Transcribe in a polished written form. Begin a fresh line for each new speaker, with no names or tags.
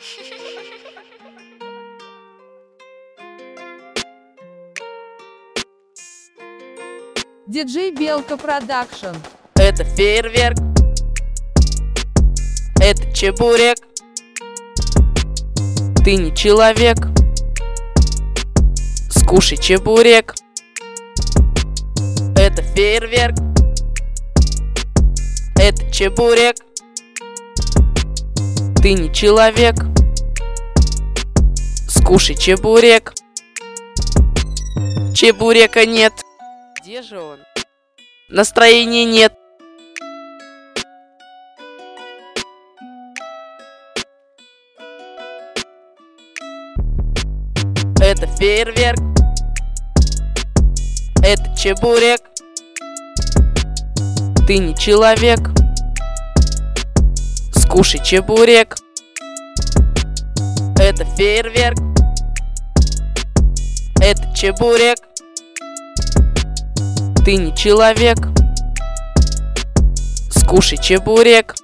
Диджей Белка Продакшн.
Это фейерверк, это чебурек. Ты не человек, скушай чебурек. Это фейерверк, это чебурек. Ты не человек, скушай чебурек. Чебурека нет. Где же он? Настроения нет. Это фейерверк, это чебурек. Ты не человек, скушай чебурек. Это фейерверк, это чебурек. Ты не человек, скушай чебурек.